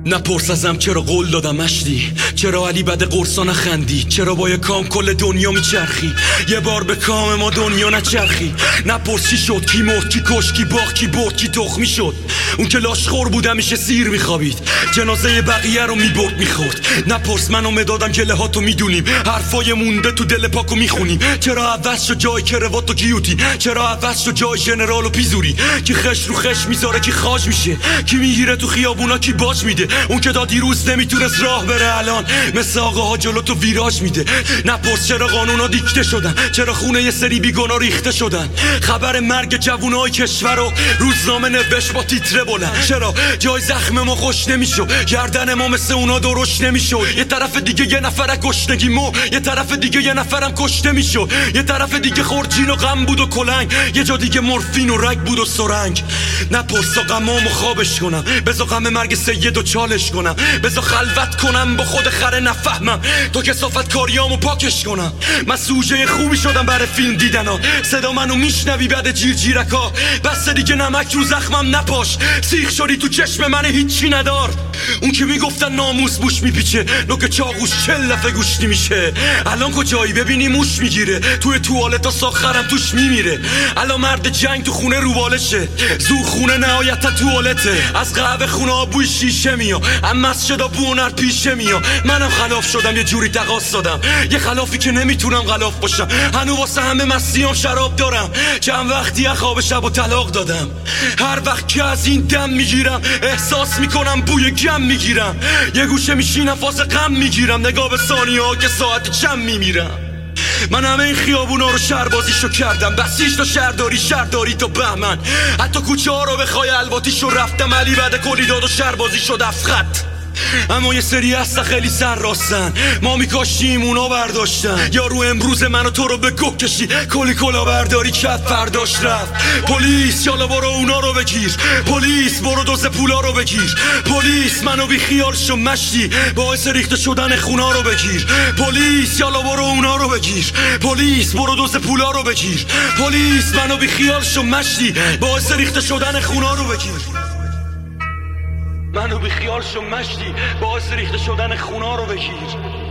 نپرس ازم چرا قول دادم مشتی، چرا علی بد قرصا نخندی، چرا با یه کام کل دنیا میچرخی، یه بار به کام ما دنیا نچرخی. نپرس چی شد، کی مرد، کی کش، کی باخت، کی برد، کی تخمی شد. اون که لاشخور بود همیشه سیر میخوابید، جنازه بقیه رو میبرد میخورد. نپرس من و مدادم گله هاتو میدونیم، حرفای مونده تو دل پاکو میخونیم. چرا عوض شد جای کروات و گیوتی، چرا عوض شد جای ژنرال و پیزوری. کی خش رو خش میذاره، کی خاج میشه، کی میگیره تو خیابونا، کی باج میده. اون که تا دیروز نمیتونست راه بره الان مثل آقاها جلو تو ویراج میده. نپرس چرا قانونا دیکته شدن، چرا خونه یه سری بیگنا ریخته شدن. خبر مرگ جوونای کشور رو روزنامه نوشت با تیتره بلند. چرا جای زخم ما خوش نمیشد، گردن ما مثل اونا درشت نمیشد. یه طرف دیگه یه نفر گشنگی مو، یه طرف دیگه یه نفرم کشته میشد. یه طرف دیگه خورجین و غم بود و کلنگ، یه جا دیگه مورفین و رگ بود و سرنگ. نپرس تا غمامو خوابش کنم، بذار غم مرگ سید و چالش کنم، بذار خلوت کنم با خود خره نفهمم تو کثافت کاریامو پاکش کنم. من سوژه خوبی شدم برای فیلم دیدن ها، صدا منو میشنوی بعد جیرجیرکا. بس دیگه نمک رو زخمم نپاش، سیخ شدی تو چشم من هیچی ندار. اون که میگفتن ناموس بوش میپیچه، نوک چاقوش چلفه گوشتی میشه. الان کجایی ببینی موش میگیره، توی توالتا ساخرم توش میمیره. الان مرد جنگ تو خونه روبالشه، زور خونه نهایت توالته. از قهوه خونه بوی شیشه میاد، اما مسجدا بونر پیشه میاد. منم خلاف شدم، یه جوری تقاص دادم، یه خلافی که نمیتونم غلاف باشم. هنو واسه همه مسیام شراب دارم، چند وقتی خواب شب و طلاق دادم. هر وقت که از این دم میگیرم احساس میکنم بوی گم میگیرم. یه گوشه میشینم فاز غم میگیرم، نگاه به ثانیه ها که ساعت چند میمیرم. من همه این خیابونا رو شهربازیشو کردم، بسیج تا شهرداری تا بهمن. حتی کوچه ها رو بخوای الواتیشو رفتم، علی بعد کلی داد و شهربازی شد افخط. اما یه سری هستا خیلی سر راستن، ما میکاشیم اونا برداشتن. یارو امروز منو تو رو به گوه کشی، کلی کلا برداری کرد فرداش رفت. پلیس یالا برو اونا رو بگیر، پلیس برو دوز پولا رو بگیر. پلیس منو بی خیال شو مشتی، باعث ریخته شدن خونا رو بگیر. پلیس یالا برو اونا رو بگیر، پلیس برو دوز پولا رو بگیر. پلیس منو بی خیال شو مشتی، باعث ریخته شدن خونا رو بگیر. منو بی خیال شو مشتی، باعث ریخته شدن خونا رو بگیر.